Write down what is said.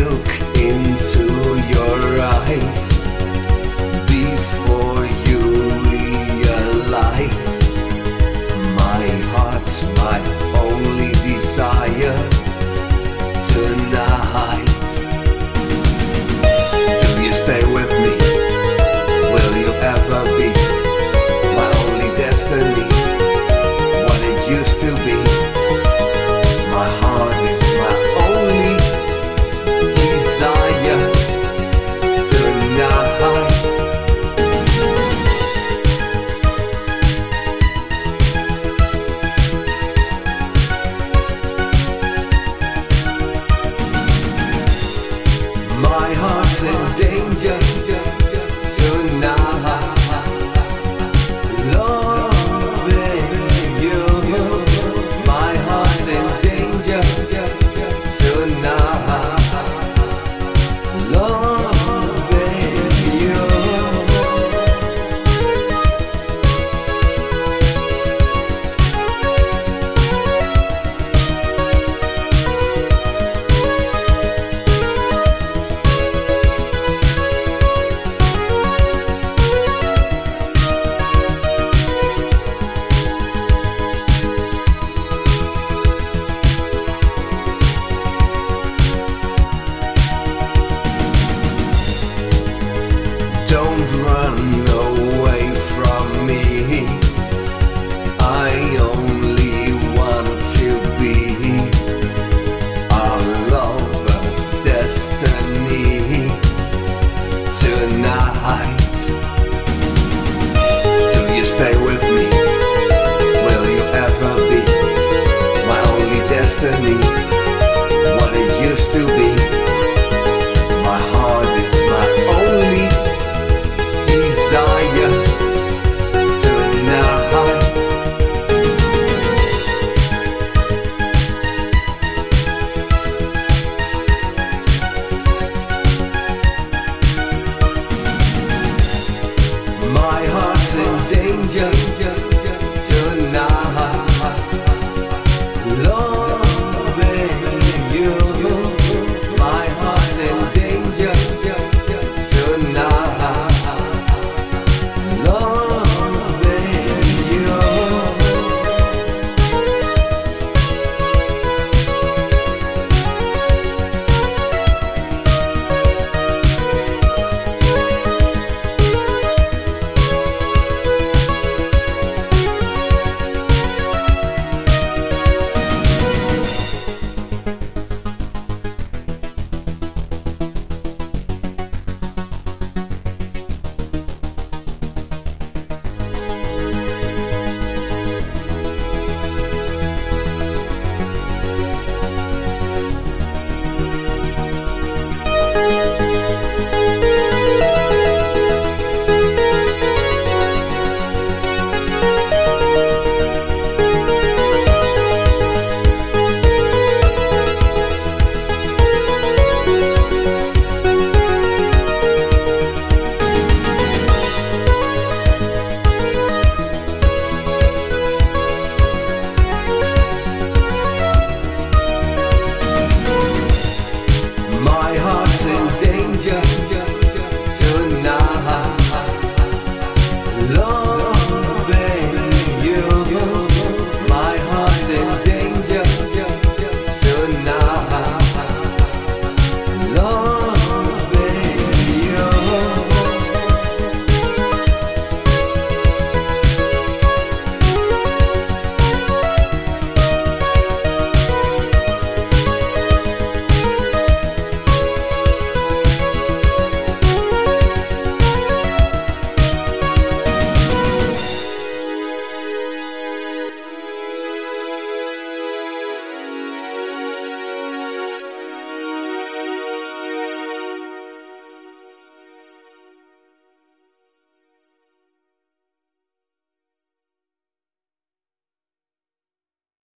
look into your eyes before you realize my heart's my only desire tonight. Do you stay with me? Will you ever be my only destiny? What it used to be. My heart is my only desire tonight. My heart's in danger tonight. Loving you. My heart's in danger tonight. Loving you. Don't run away from me. I only want to be our lover's destiny tonight. Do you stay with me? Will you ever be my only destiny? What it used to be. My heart is my only desire tonight. My heart's in danger